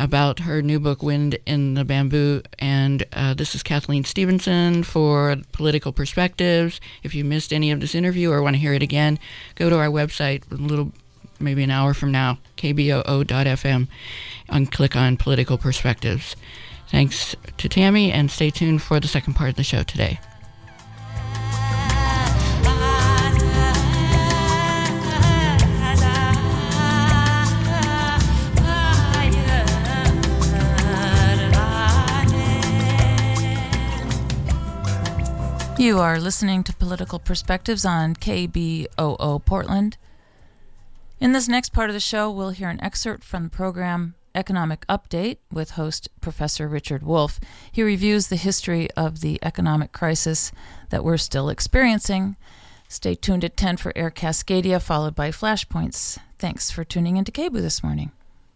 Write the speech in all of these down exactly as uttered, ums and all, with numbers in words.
about her new book, Wind in the Bamboo. And uh, this is Kathleen Stevenson for Political Perspectives. If you missed any of this interview or want to hear it again, go to our website a little, maybe an hour from now, k b o o dot f m, and click on Political Perspectives. Thanks to Tammy, and stay tuned for the second part of the show today. You are listening to Political Perspectives on K B O O Portland. In this next part of the show, we'll hear an excerpt from the program Economic Update with host Professor Richard Wolff. He reviews the history of the economic crisis that we're still experiencing. Stay tuned at ten for Air Cascadia, followed by Flashpoints. Thanks for tuning into K B O O this morning.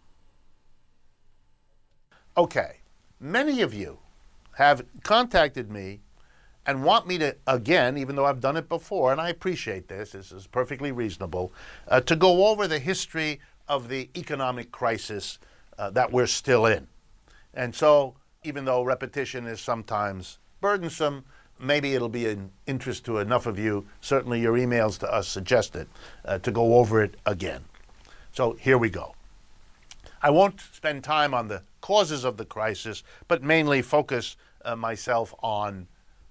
Okay, many of you have contacted me and want me to, again, even though I've done it before, and I appreciate this, this is perfectly reasonable, uh, to go over the history of the economic crisis uh, that we're still in. And so, even though repetition is sometimes burdensome, maybe it'll be an interest to enough of you, certainly your emails to us suggest it, uh, to go over it again. So here we go. I won't spend time on the causes of the crisis, but mainly focus uh, myself on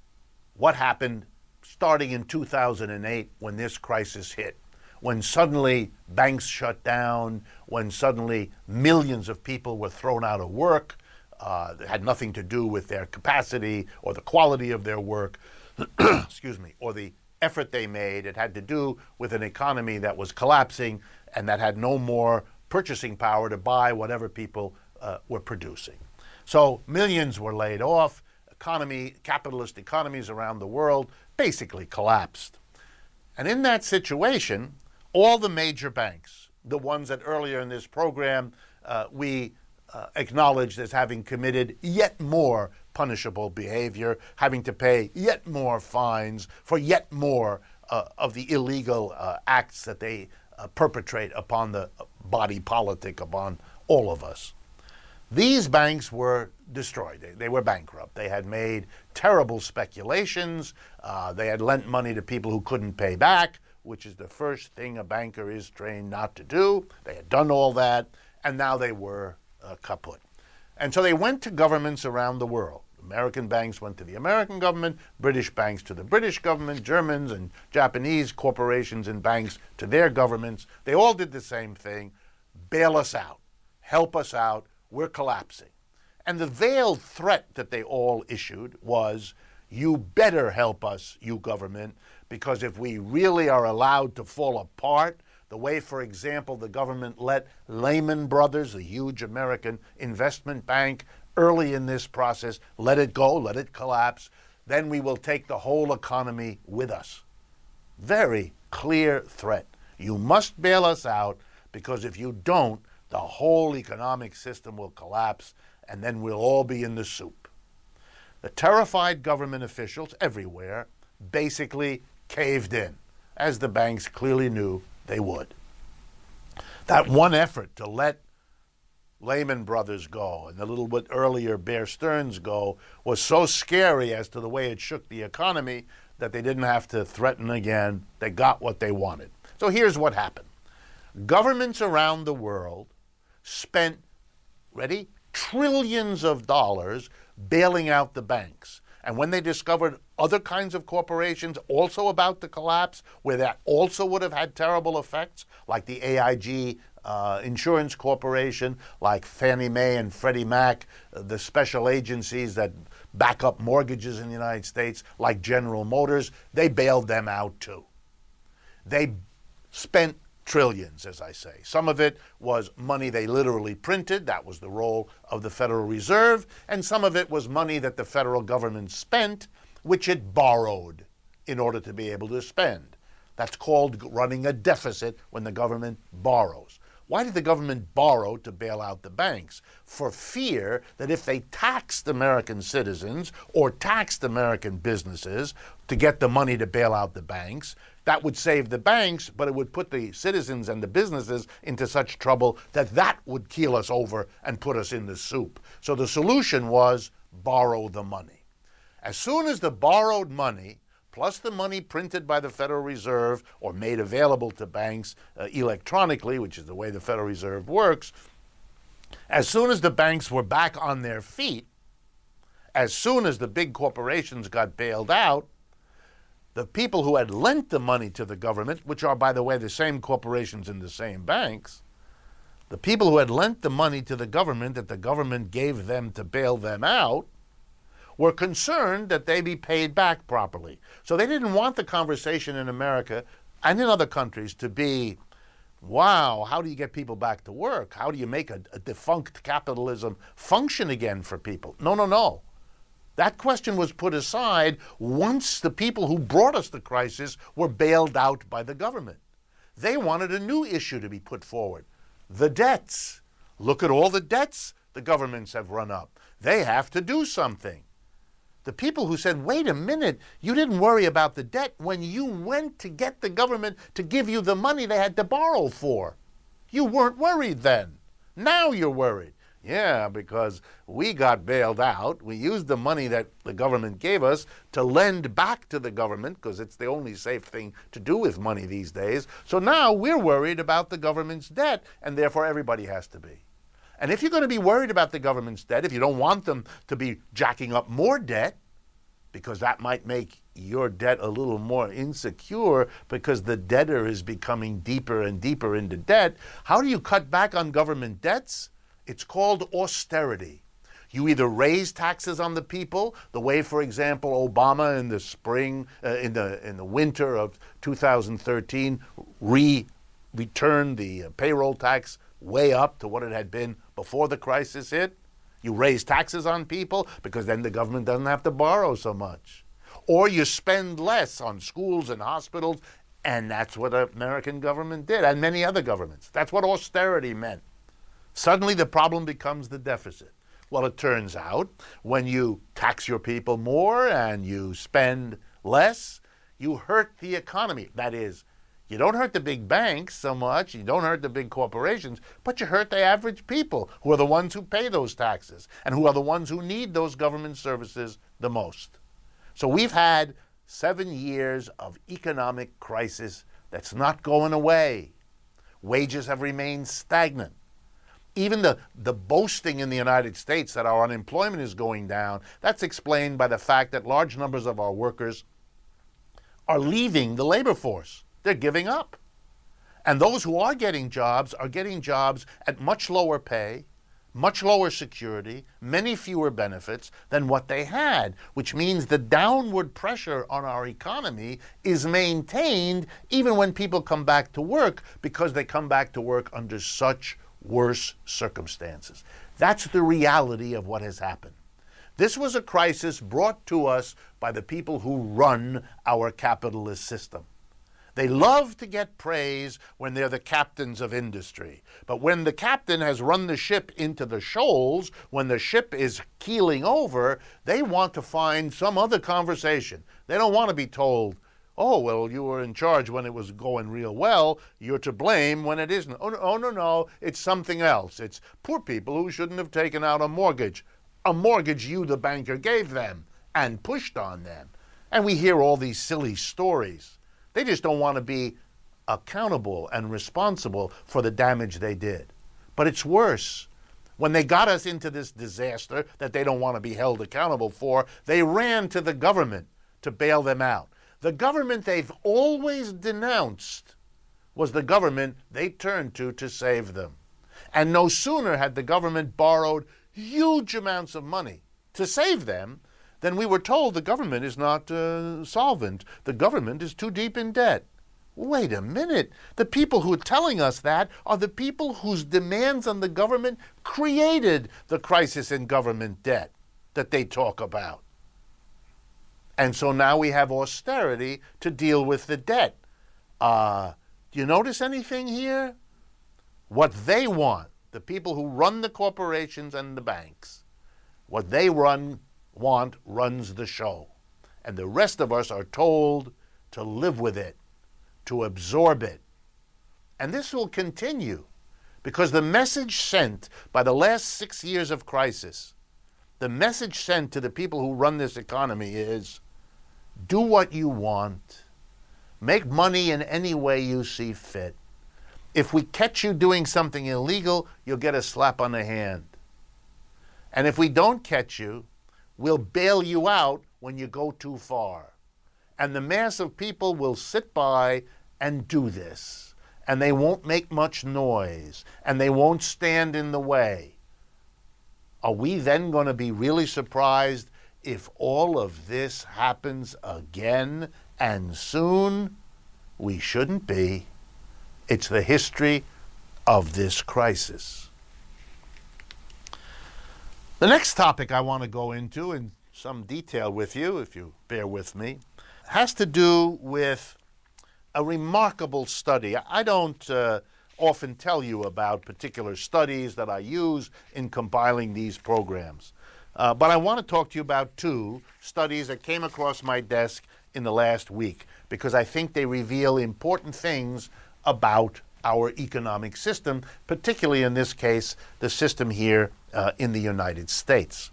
what happened starting in two thousand eight when this crisis hit, when suddenly banks shut down, when suddenly millions of people were thrown out of work. Uh, it had nothing to do with their capacity or the quality of their work, excuse me, or the effort they made. It had to do with an economy that was collapsing and that had no more purchasing power to buy whatever people uh, were producing. So millions were laid off. Economy, capitalist economies around the world basically collapsed. And in that situation, all the major banks, the ones that earlier in this program uh, we uh, acknowledged as having committed yet more punishable behavior, having to pay yet more fines for yet more uh, of the illegal uh, acts that they uh, perpetrate upon the body politic, upon all of us. These banks were destroyed. They, they were bankrupt. They had made terrible speculations. Uh, they had lent money to people who couldn't pay back, which is the first thing a banker is trained not to do. They had done all that, and now they were uh, kaput. And so they went to governments around the world. American banks went to the American government, British banks to the British government, Germans and Japanese corporations and banks to their governments. They all did the same thing. Bail us out. Help us out. We're collapsing. And the veiled threat that they all issued was, you better help us, you government, because if we really are allowed to fall apart, the way, for example, the government let Lehman Brothers, a huge American investment bank, early in this process, let it go, let it collapse, then we will take the whole economy with us. Very clear threat. You must bail us out, because if you don't, the whole economic system will collapse, and then we'll all be in the soup. The terrified government officials everywhere basically caved in, as the banks clearly knew they would. That one effort to let Lehman Brothers go and a little bit earlier Bear Stearns go was so scary as to the way it shook the economy that they didn't have to threaten again. They got what they wanted. So here's what happened. Governments around the world spent, ready, trillions of dollars bailing out the banks. And when they discovered other kinds of corporations also about to collapse, where that also would have had terrible effects, like the A I G uh, Insurance Corporation, like Fannie Mae and Freddie Mac, uh, the special agencies that back up mortgages in the United States, like General Motors, they bailed them out too. They spent trillions, as I say. Some of it was money they literally printed. That was the role of the Federal Reserve. And some of it was money that the federal government spent, which it borrowed in order to be able to spend. That's called running a deficit when the government borrows. Why did the government borrow to bail out the banks? For fear that if they taxed American citizens or taxed American businesses to get the money to bail out the banks, that would save the banks, but it would put the citizens and the businesses into such trouble that that would keel us over and put us in the soup. So the solution was borrow the money. As soon as the borrowed money, plus the money printed by the Federal Reserve or made available to banks uh, electronically, which is the way the Federal Reserve works, as soon as the banks were back on their feet, as soon as the big corporations got bailed out, the people who had lent the money to the government, which are, by the way, the same corporations and the same banks, the people who had lent the money to the government that the government gave them to bail them out, were concerned that they be paid back properly. So they didn't want the conversation in America and in other countries to be, wow, how do you get people back to work? How do you make a, a defunct capitalism function again for people? No, no, no. That question was put aside once the people who brought us the crisis were bailed out by the government. They wanted a new issue to be put forward. The debts. Look at all the debts the governments have run up. They have to do something. The people who said, wait a minute, you didn't worry about the debt when you went to get the government to give you the money they had to borrow for. You weren't worried then. Now you're worried. Yeah, because we got bailed out. We used the money that the government gave us to lend back to the government, because it's the only safe thing to do with money these days. So now we're worried about the government's debt, and therefore everybody has to be. And if you're going to be worried about the government's debt, if you don't want them to be jacking up more debt, because that might make your debt a little more insecure because the debtor is becoming deeper and deeper into debt, how do you cut back on government debts? It's called austerity. You either raise taxes on the people, the way, for example, Obama in the spring, uh, in the in the winter of two thousand thirteen, re returned the uh, payroll tax way up to what it had been before the crisis hit. You raise taxes on people because then the government doesn't have to borrow so much. Or you spend less on schools and hospitals, and that's what the American government did, and many other governments. That's what austerity meant. Suddenly the problem becomes the deficit. Well, it turns out when you tax your people more and you spend less, you hurt the economy. That is, you don't hurt the big banks so much, you don't hurt the big corporations, but you hurt the average people who are the ones who pay those taxes and who are the ones who need those government services the most. So we've had seven years of economic crisis that's not going away. Wages have remained stagnant. Even the, the boasting in the United States that our unemployment is going down, that's explained by the fact that large numbers of our workers are leaving the labor force. They're giving up. And those who are getting jobs are getting jobs at much lower pay, much lower security, many fewer benefits than what they had, which means the downward pressure on our economy is maintained even when people come back to work, because they come back to work under such worse circumstances. That's the reality of what has happened. This was a crisis brought to us by the people who run our capitalist system. They love to get praise when they're the captains of industry. But when the captain has run the ship into the shoals, when the ship is keeling over, they want to find some other conversation. They don't want to be told, oh, well, you were in charge when it was going real well. You're to blame when it isn't. Oh, no, oh, no, no, it's something else. It's poor people who shouldn't have taken out a mortgage. A mortgage you, the banker, gave them and pushed on them. And we hear all these silly stories. They just don't want to be accountable and responsible for the damage they did. But it's worse. When they got us into this disaster that they don't want to be held accountable for, they ran to the government to bail them out. The government they've always denounced was the government they turned to to save them. And no sooner had the government borrowed huge amounts of money to save them than we were told the government is not uh, solvent. The government is too deep in debt. Wait a minute. The people who are telling us that are the people whose demands on the government created the crisis in government debt that they talk about. And so now we have austerity to deal with the debt. Uh, do you notice anything here? what they want, the people who run the corporations and the banks, what they run want runs the show. And the rest of us are told to live with it, to absorb it. And this will continue because the message sent by the last six years of crisis, the message sent to the people who run this economy is, do what you want, make money in any way you see fit. If we catch you doing something illegal, you'll get a slap on the hand. And if we don't catch you, we'll bail you out when you go too far. And the mass of people will sit by and do this. And they won't make much noise. And they won't stand in the way. Are we then going to be really surprised if all of this happens again and soon? We shouldn't be. It's the history of this crisis. The next topic I want to go into in some detail with you, if you bear with me, has to do with a remarkable study. I don't uh, often tell you about particular studies that I use in compiling these programs. Uh, but I want to talk to you about two studies that came across my desk in the last week because I think they reveal important things about our economic system, particularly in this case, the system here uh, in the United States.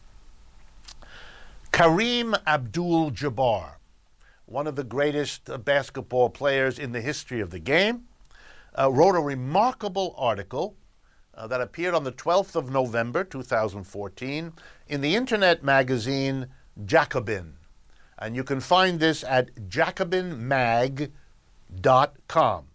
Kareem Abdul-Jabbar, one of the greatest uh, basketball players in the history of the game, uh, wrote a remarkable article uh, that appeared on the twelfth of November, two thousand fourteen, in the internet magazine Jacobin. And you can find this at jacobin mag dot com.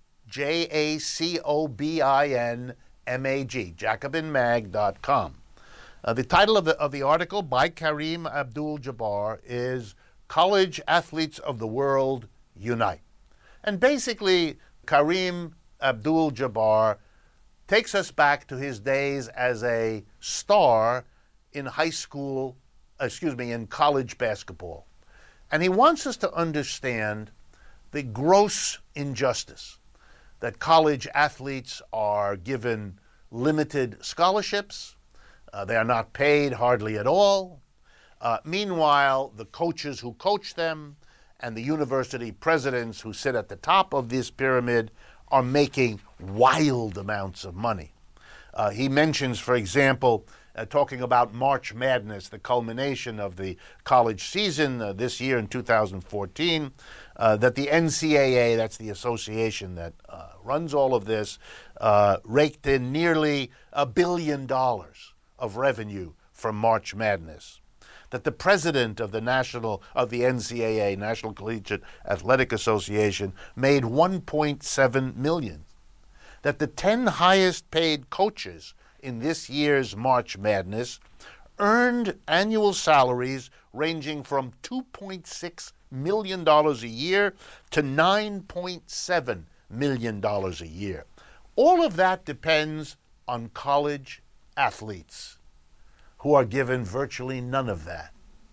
J A C O B I N M A G, jacobin mag dot com. Uh, the title of the, of the article by Kareem Abdul-Jabbar is College Athletes of the World Unite. And basically, Kareem Abdul-Jabbar takes us back to his days as a star in high school, excuse me, in college basketball. And he wants us to understand the gross injustice that college athletes are given limited scholarships. Uh, they are not paid hardly at all. Uh, meanwhile, the coaches who coach them and the university presidents who sit at the top of this pyramid are making wild amounts of money. Uh, he mentions, for example, uh, talking about March Madness, the culmination of the college season uh, this year in two thousand fourteen, uh, that the N C double A, that's the association that uh, runs all of this, uh, raked in nearly a billion dollars of revenue from March Madness. That the president of the national of the N C double A, National Collegiate Athletic Association, made one point seven million dollars. That the ten highest paid coaches in this year's March Madness earned annual salaries ranging from two point six million dollars a year to nine point seven million dollars a year. All of that depends on college athletes who are given virtually none of that,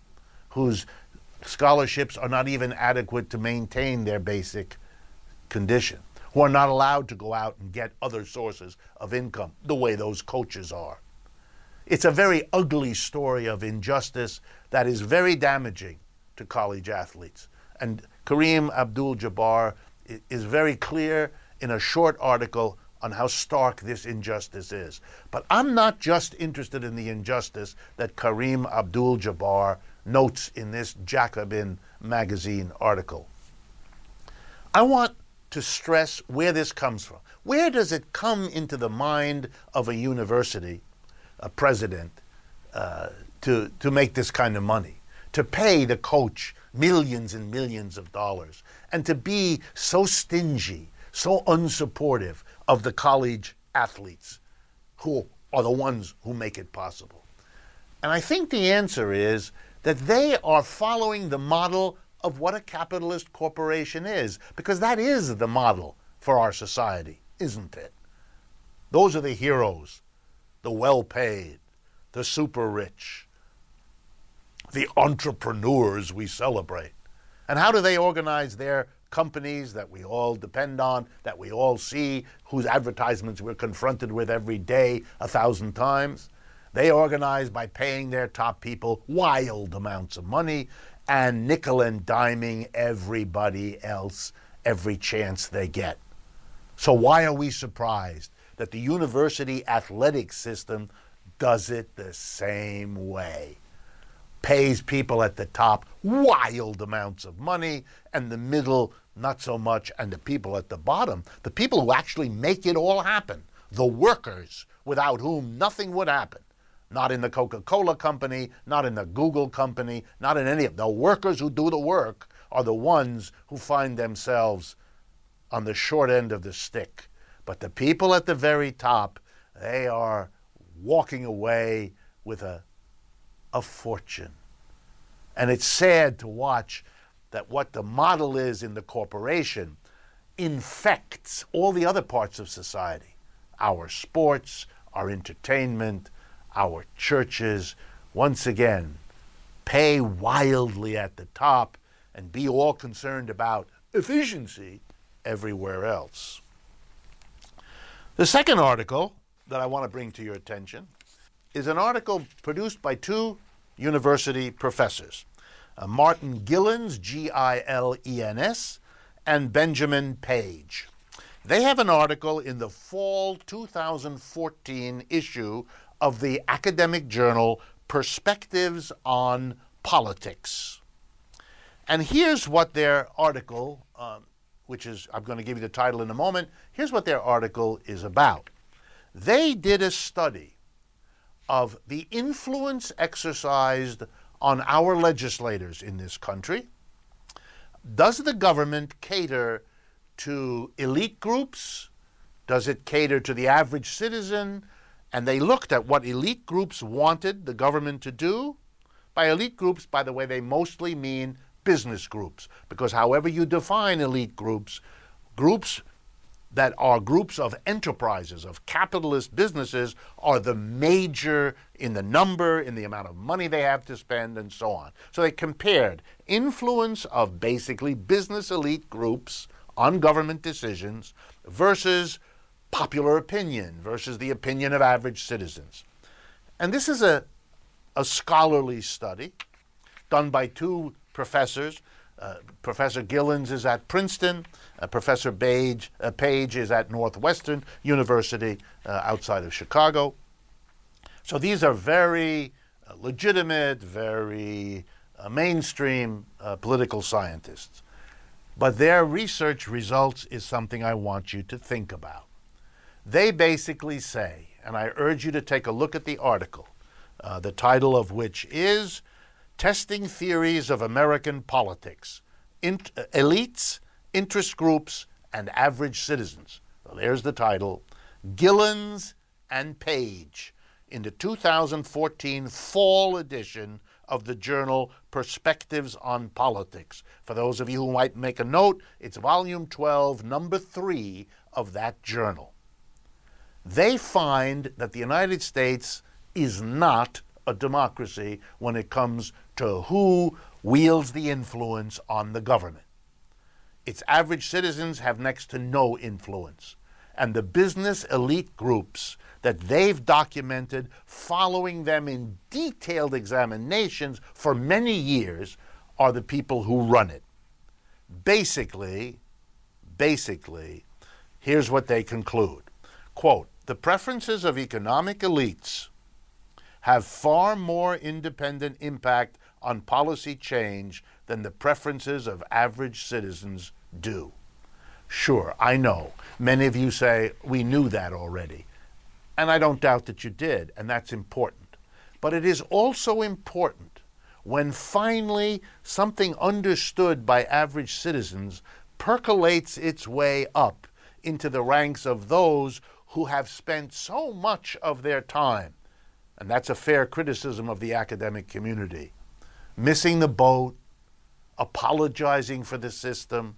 whose scholarships are not even adequate to maintain their basic condition, who are not allowed to go out and get other sources of income the way those coaches are. It's a very ugly story of injustice that is very damaging to college athletes. And Kareem Abdul-Jabbar is very clear in a short article on how stark this injustice is. But I'm not just interested in the injustice that Kareem Abdul-Jabbar notes in this Jacobin magazine article. I want to stress where this comes from. Where does it come into the mind of a university, a president, uh, to, to make this kind of money, to pay the coach millions and millions of dollars, and to be so stingy, so unsupportive of the college athletes who are the ones who make it possible? And I think the answer is that they are following the model of what a capitalist corporation is, because that is the model for our society, isn't it? Those are the heroes, the well-paid, the super rich, the entrepreneurs we celebrate. And how do they organize their companies that we all depend on, that we all see, whose advertisements we're confronted with every day a thousand times. They organize by paying their top people wild amounts of money and nickel and diming everybody else every chance they get. So why are we surprised that the university athletic system does it the same way? Pays people at the top wild amounts of money, and the middle not so much, and the people at the bottom, the people who actually make it all happen, the workers without whom nothing would happen. Not in the Coca-Cola company, not in the Google company, not in any of the workers who do the work are the ones who find themselves on the short end of the stick. But the people at the very top, they are walking away with a, a fortune. And it's sad to watch that what the model is in the corporation infects all the other parts of society. Our sports, our entertainment, our churches, once again, pay wildly at the top and be all concerned about efficiency everywhere else. The second article that I want to bring to your attention is an article produced by two university professors, uh, Martin Gilens, G I L E N S, and Benjamin Page. They have an article in the fall two thousand fourteen issue of the academic journal Perspectives on Politics. And here's what their article, um, which is, I'm going to give you the title in a moment, here's what their article is about. They did a study of the influence exercised on our legislators in this country. Does the government cater to elite groups? Does it cater to the average citizen? And they looked at what elite groups wanted the government to do. By elite groups, by the way, they mostly mean business groups, because however you define elite groups, groups that are groups of enterprises, of capitalist businesses, are the major in the number, in the amount of money they have to spend, and so on. So they compared influence of basically business elite groups on government decisions versus popular opinion, versus the opinion of average citizens. And this is a, a scholarly study done by two professors. Uh, Professor Gilens is at Princeton. Uh, Professor Page, uh, Page is at Northwestern University uh, outside of Chicago. So these are very uh, legitimate, very uh, mainstream uh, political scientists. But their research results is something I want you to think about. They basically say, and I urge you to take a look at the article, uh, the title of which is Testing Theories of American Politics, Int- Elites, Interest Groups, and Average Citizens. Well, there's the title, Gilens and Page, in the two thousand fourteen fall edition of the journal Perspectives on Politics. For those of you who might make a note, it's volume twelve, number three of that journal. They find that the United States is not a democracy when it comes to who wields the influence on the government. Its average citizens have next to no influence. And the business elite groups that they've documented following them in detailed examinations for many years are the people who run it. Basically, basically, here's what they conclude. Quote, the preferences of economic elites have far more independent impact on policy change than the preferences of average citizens do. Sure, I know. Many of you say, we knew that already. And I don't doubt that you did, and that's important. But it is also important when finally something understood by average citizens percolates its way up into the ranks of those who have spent so much of their time, and that's a fair criticism of the academic community, missing the boat, apologizing for the system,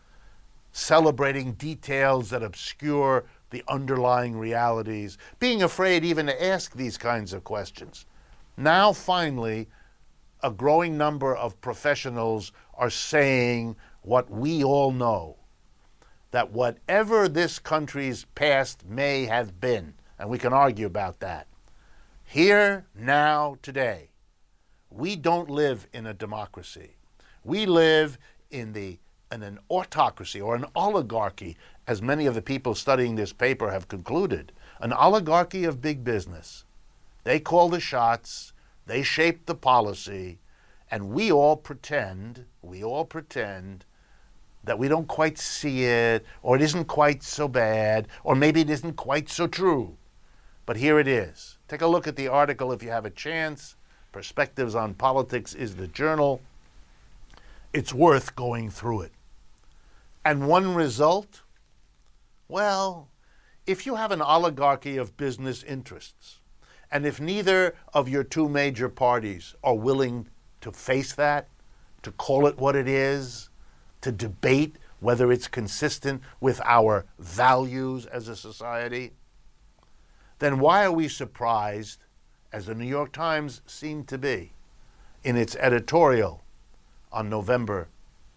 celebrating details that obscure the underlying realities, being afraid even to ask these kinds of questions. Now, finally, a growing number of professionals are saying what we all know, that whatever this country's past may have been, and we can argue about that, here, now, today, we don't live in a democracy. We live in the in an autocracy or an oligarchy, as many of the people studying this paper have concluded, an oligarchy of big business. They call the shots, they shape the policy, and we all pretend, we all pretend that we don't quite see it, or it isn't quite so bad, or maybe it isn't quite so true. But here it is. Take a look at the article if you have a chance. Perspectives on Politics is the journal. It's worth going through it. And one result? Well, if you have an oligarchy of business interests, and if neither of your two major parties are willing to face that, to call it what it is, to debate whether it's consistent with our values as a society, then why are we surprised, as the New York Times seemed to be, in its editorial on November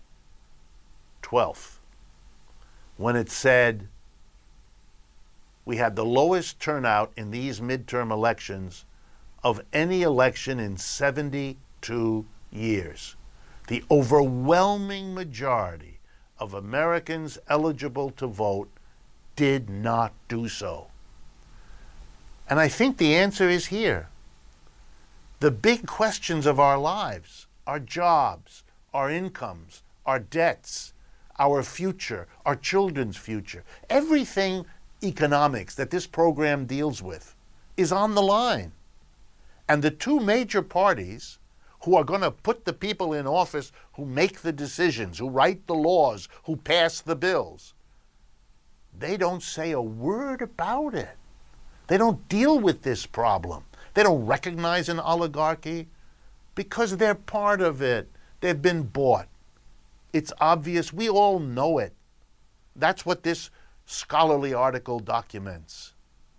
twelfth, when it said, we had the lowest turnout in these midterm elections of any election in seventy-two years. The overwhelming majority of Americans eligible to vote did not do so. And I think the answer is here. The big questions of our lives, our jobs, our incomes, our debts, our future, our children's future, everything economics that this program deals with is on the line. And the two major parties who are going to put the people in office who make the decisions, who write the laws, who pass the bills, they don't say a word about it. They don't deal with this problem. They don't recognize an oligarchy because they're part of it. They've been bought. It's obvious. We all know it. That's what this scholarly article documents.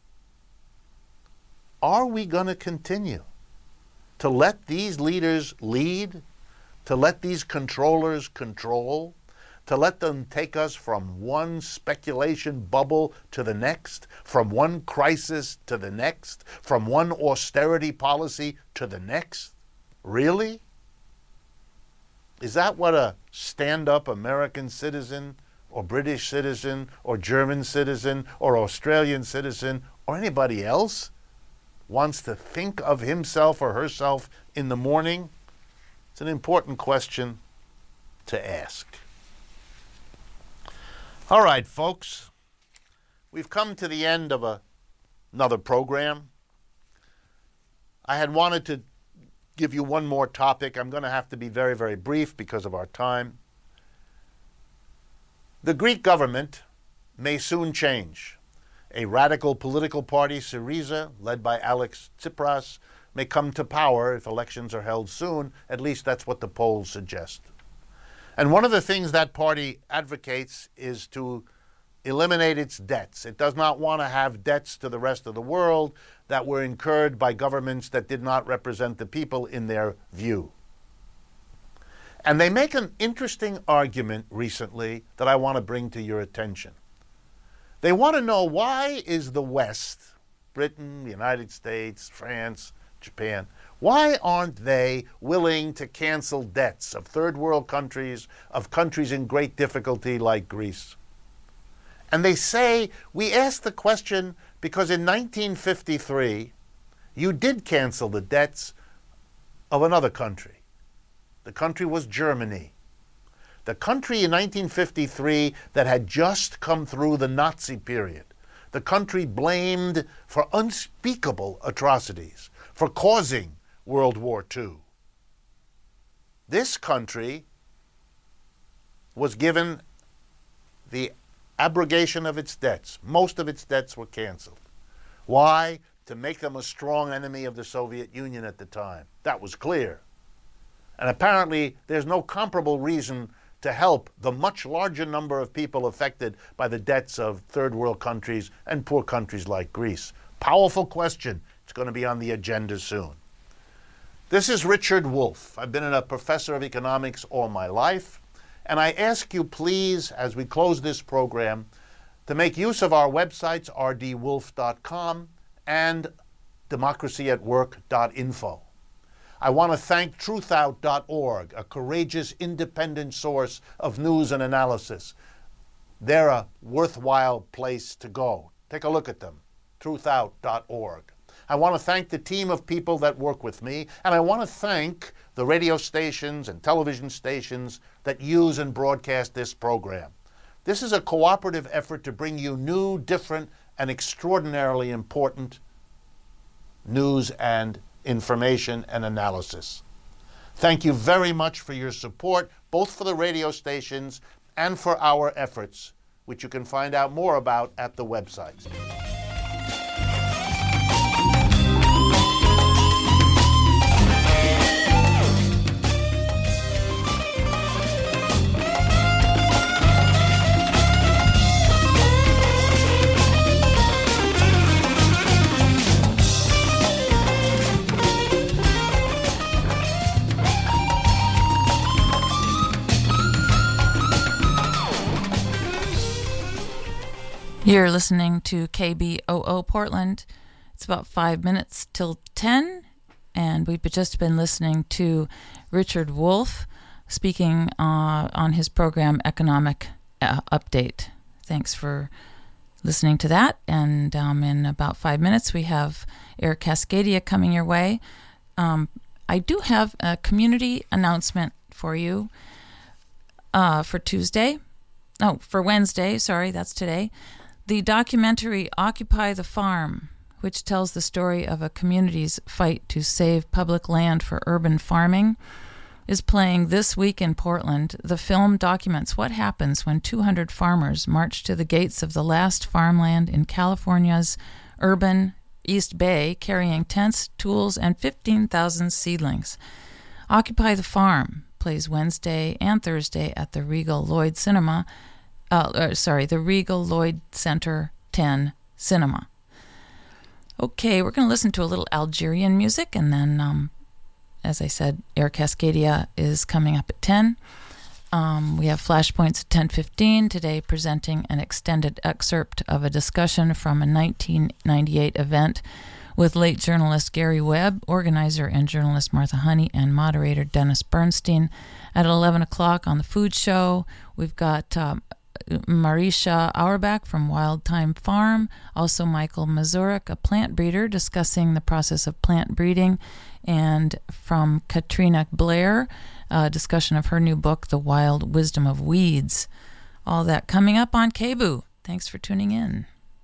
Are we going to continue to let these leaders lead, to let these controllers control, to let them take us from one speculation bubble to the next, from one crisis to the next, from one austerity policy to the next? Really? Is that what a stand-up American citizen or British citizen or German citizen or Australian citizen or anybody else wants to think of himself or herself in the morning? It's an important question to ask. All right, folks, we've come to the end of a, another program. I had wanted to give you one more topic. I'm going to have to be very, very brief because of our time. The Greek government may soon change. A radical political party, Syriza, led by Alex Tsipras, may come to power if elections are held soon. At least that's what the polls suggest. And one of the things that party advocates is to eliminate its debts. It does not want to have debts to the rest of the world that were incurred by governments that did not represent the people in their view. And they make an interesting argument recently that I want to bring to your attention. They want to know, why is the West, Britain, the United States, France, Japan, why aren't they willing to cancel debts of third world countries, of countries in great difficulty like Greece? And they say, we asked the question because in nineteen fifty-three, you did cancel the debts of another country. The country was Germany. The country in nineteen fifty-three that had just come through the Nazi period. The country blamed for unspeakable atrocities, for causing World War Two. This country was given the abrogation of its debts. Most of its debts were canceled. Why? To make them a strong enemy of the Soviet Union at the time. That was clear. And apparently there's no comparable reason to help the much larger number of people affected by the debts of third world countries and poor countries like Greece. Powerful question. It's going to be on the agenda soon. This is Richard Wolff. I've been a professor of economics all my life, And I ask you, please, as we close this program, to make use of our websites, r d wolf dot com and democracy at work dot info. I want to thank truth out dot org, a courageous, independent source of news and analysis. They're a worthwhile place to go. Take a look at them, truth out dot org. I want to thank the team of people that work with me, and I want to thank the radio stations and television stations that use and broadcast this program. This is a cooperative effort to bring you new, different, and extraordinarily important news and information and analysis. Thank you very much for your support, both for the radio stations and for our efforts, which you can find out more about at the websites. You're listening to K B O O Portland. It's about five minutes till ten, and we've just been listening to Richard Wolff speaking uh, on his program Economic uh, Update. Thanks for listening to that, and um, in about five minutes we have Air Cascadia coming your way. Um, I do have a community announcement for you uh, for Tuesday. Oh, for Wednesday, sorry, that's today. The documentary Occupy the Farm, which tells the story of a community's fight to save public land for urban farming, is playing this week in Portland. The film documents what happens when two hundred farmers march to the gates of the last farmland in California's urban East Bay, carrying tents, tools, and fifteen thousand seedlings. Occupy the Farm plays Wednesday and Thursday at the Regal Lloyd Cinema, Uh, uh, sorry, the Regal Lloyd Center ten Cinema. Okay, we're going to listen to a little Algerian music, and then, um, as I said, Air Cascadia is coming up at ten. Um, we have Flashpoints at ten fifteen, today presenting an extended excerpt of a discussion from a nineteen ninety-eight event with late journalist Gary Webb, organizer and journalist Martha Honey, and moderator Dennis Bernstein. At eleven o'clock on the Food Show, we've got um, Marisha Auerbach from Wild Time Farm, also Michael Mazurek, a plant breeder, discussing the process of plant breeding, and from Katrina Blair, a discussion of her new book, The Wild Wisdom of Weeds. All that coming up on K B O O. Thanks for tuning in.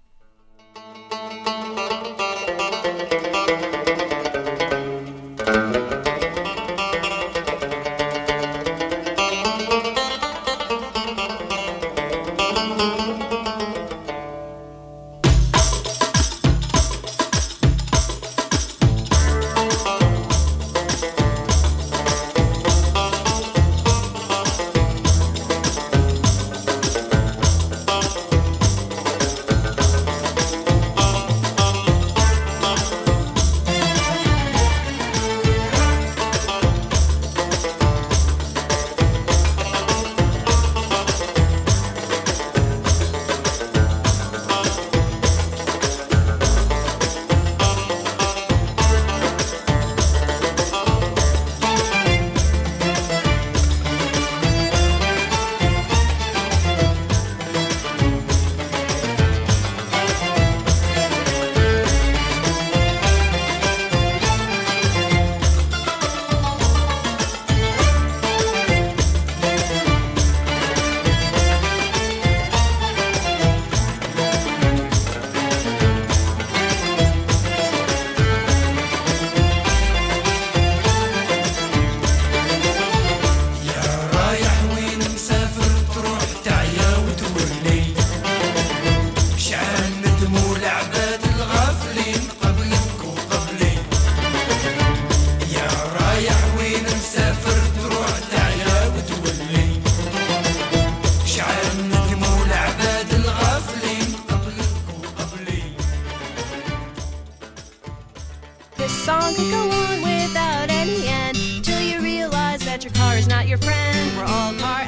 song could go on without any end, till you realize that your car is not your friend. We're all car addicts.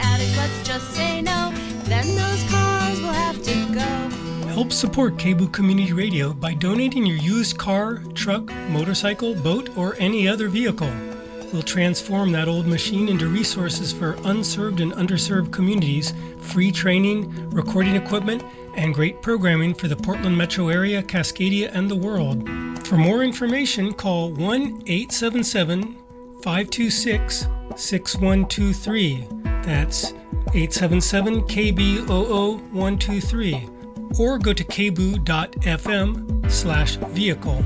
let's just say no. Then those cars will have to go. Help support K B U Community Radio by donating your used car, truck, motorcycle, boat, or any other vehicle. We'll transform that old machine into resources for unserved and underserved communities, free training, recording equipment, and great programming for the Portland metro area, Cascadia, and the world. For more information, call one eight seven seven, five two six, six one two three. That's eight seven seven K B zero zero one two three. Or go to k b u dot f m slash vehicle.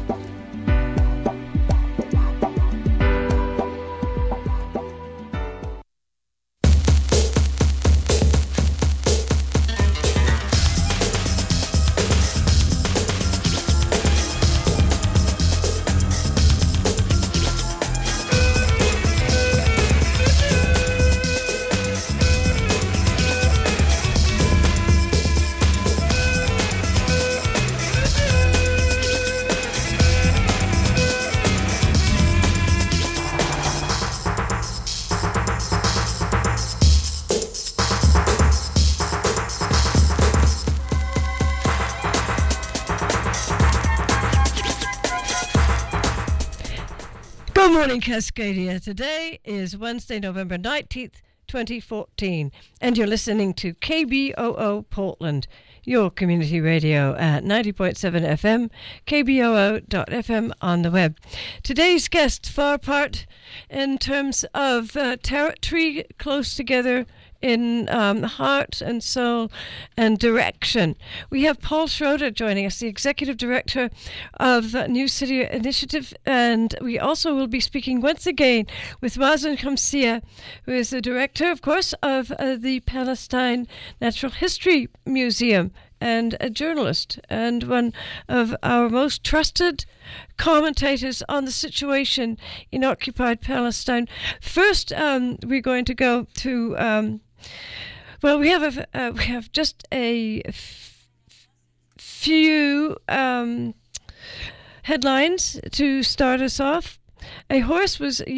Good morning, Cascadia. Today is Wednesday, November nineteenth, twenty fourteen, and you're listening to K B O O Portland, your community radio at ninety point seven F M, K B O O dot F M on the web. Today's guests far apart in terms of uh, territory, close together in um, heart and soul and direction. We have Paul Schroeder joining us, the Executive Director of uh, New City Initiative, and we also will be speaking once again with Mazen Khamsia, who is the Director, of course, of uh, the Palestine Natural History Museum, and a journalist and one of our most trusted commentators on the situation in occupied Palestine. First, um, we're going to go to um, well, we have a uh, we have just a f- few um, headlines to start us off. A horse was